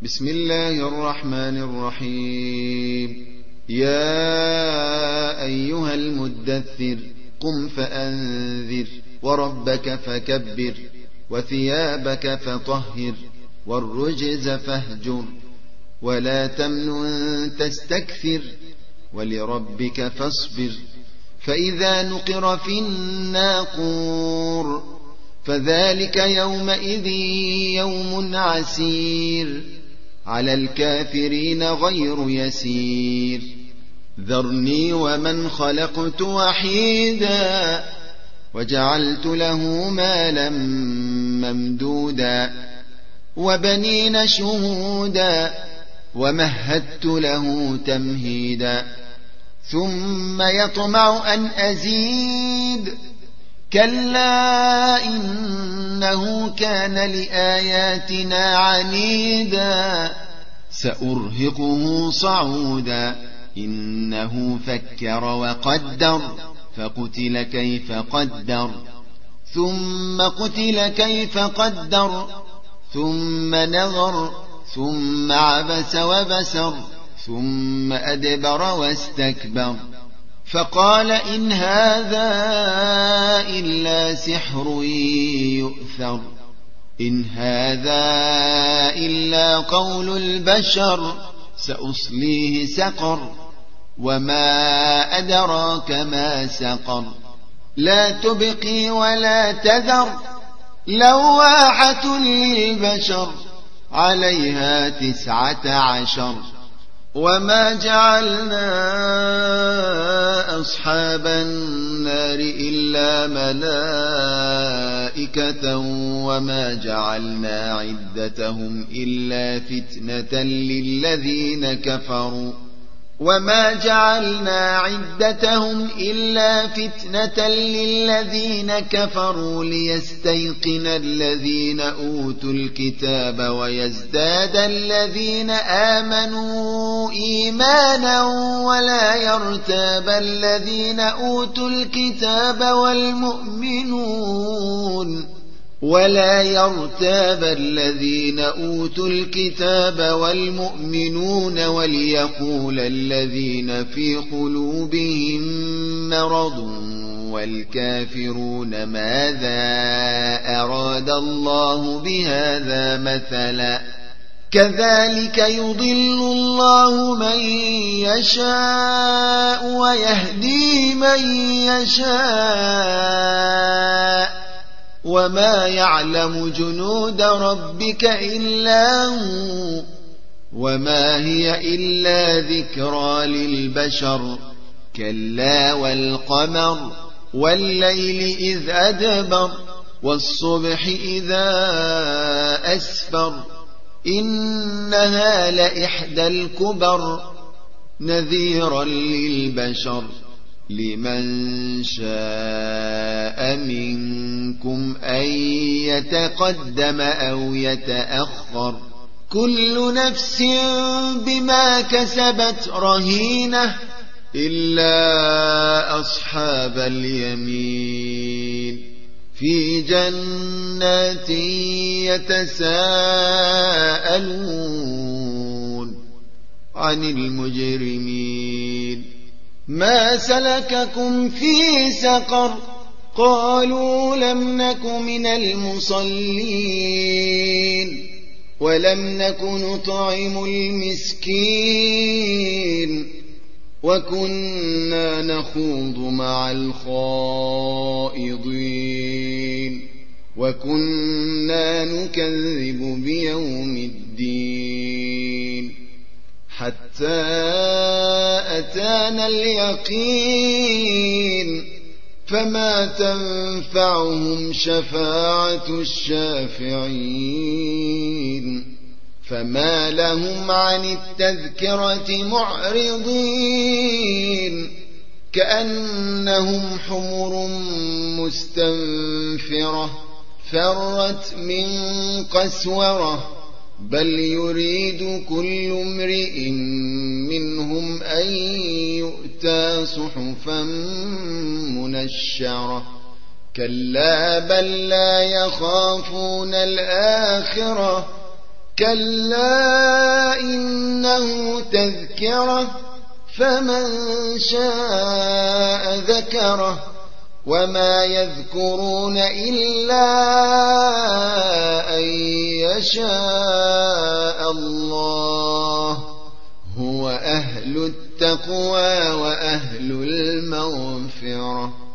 بسم الله الرحمن الرحيم. يا أيها المدثر قم فأنذر وربك فكبر وثيابك فطهر والرجز فاهجر ولا تمنن تستكثر ولربك فاصبر. فإذا نقر في الناقور فذلك يومئذ يوم عسير على الكافرين غير يسير. ذرني ومن خلقت وحيدا وجعلت له مالا ممدودا وبنين شهودا ومهدت له تمهيدا ثم يطمع أن أزيد كلا إنه كان لآياتنا عنيدا سأرهقه صعودا إنه فكر وقدر فقتل كيف قدر ثم قتل كيف قدر ثم نظر ثم عبس وبسر ثم أدبر واستكبر فقال إن هذا إلا سحر يؤثر إن هذا إلا قول البشر سأصليه سقر وما أدراك ما سقر لا تبقي ولا تذر لواحة للبشر عليها 19 وما جعلنا أصحاب النار إلا ملائكة وما جعلنا عدتهم إلا فتنة للذين كفروا وما جعلنا عدتهم إلا فتنة للذين كفروا ليستيقن الذين أوتوا الكتاب ويزداد الذين آمنوا إيمانا ولا يرتاب الذين أوتوا الكتاب والمؤمنون وليقول الذين في قلوبهم مرض والكافرون ماذا أراد الله بهذا مثلا كذلك يضل الله من يشاء ويهدي من يشاء وما يعلم جنود ربك إلا هو وما هي إلا ذكرى للبشر كلا والقمر والليل إذ أدبر والصبح إذا أسفر إنها لإحدى الكبر نذيرا للبشر لمن شاء منكم أن يتقدم أو يتأخر كل نفس بما كسبت رهينة إلا أصحاب اليمين في جنات يتساءلون عن المجرمين ما سلككم في سقر قالوا لم نك من المصلين ولم نك نطعم المسكين وكنا نخوض مع الخائضين وكنا نكذب بيوم الدين حتى أتانا اليقين فما تنفعهم شفاعة الشافعين فما لهم عن التذكرة معرضين كأنهم حمر مستنفرة فرت من قسورة بل يريد كل امرئ منهم أن يؤتى صحفا منشرة كلا بل لا يخافون الآخرة كلا إنه تذكرة فمن شاء ذكره وما يذكرون إلا أن يشاء الله هو أهل التقوى وأهل المغفرة.